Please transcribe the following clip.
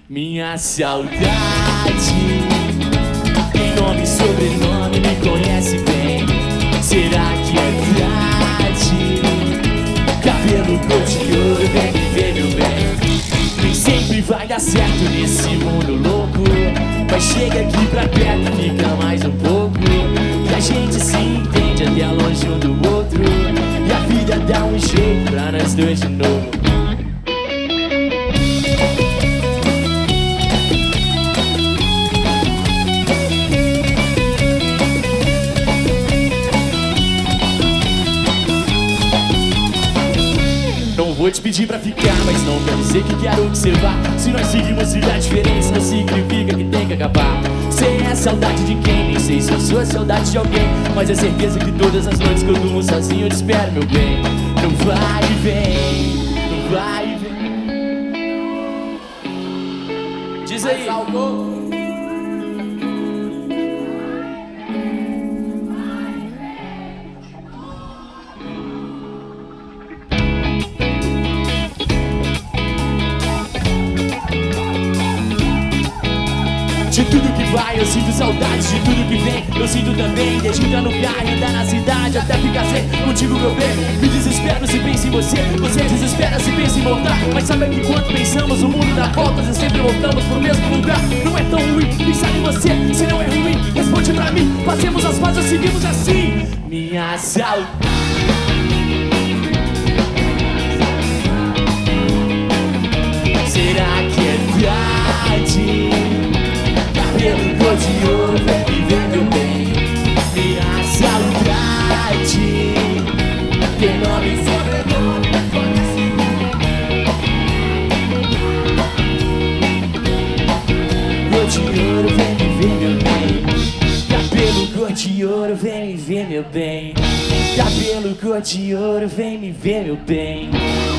Minha saudade tem nome e sobrenome, me conhece bem. Será que é verdade? Cabelo cor de ouro, vem viver meu bem. Nem sempre vai dar certo nesse mundo louco, mas chega aqui pra perto e fica mais um pouco, que a gente se entende até longe um do outro, e a vida dá um jeito pra nós dois de novo. Não vou te pedir pra ficar, mas não quer dizer que quero que você vá. Se nós seguimos trilhar diferentes, não significa que tem que acabar. Sei é saudade de quem, nem sei se eu sou a saudade de alguém, mas é certeza que todas as noites que eu durmo sozinho eu te espero, meu bem. Não vai e vem, não vai e vem. Diz aí. De tudo que vai, eu sinto saudade. De tudo que vem, eu sinto também. Desde entrar no carro e andar na cidade até ficar sem contigo, meu bem. Me desespero se pensa em você, você desespera se pensa em voltar. Mas sabe que quando pensamos, o mundo dá voltas e sempre voltamos pro mesmo lugar. Não é tão ruim pensar em você, se não é ruim, responde pra mim. Fazemos as pazes, seguimos assim. Minha saudade. Será que é verdade? Cabelo cor de ouro, vem viver meu bem. Minha saudade tem nome e sobrenome, conhece cor de ouro, vem viver meu bem. Cabelo cor de ouro, vem viver meu bem. Cabelo cor de ouro, vem me ver meu bem.